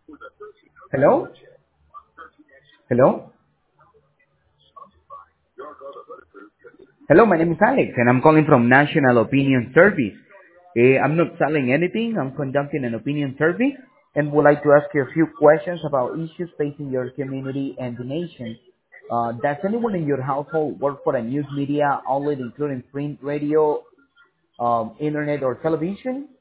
Hello? Hello? Hello, my name is Alex, and I'm calling from National Opinion Service. I'm not selling anything. I'm conducting an opinion survey and would like to ask you a few questions about issues facing your community and the nation. Does anyone in your household work for a news media outlet, including print, radio, internet, or television?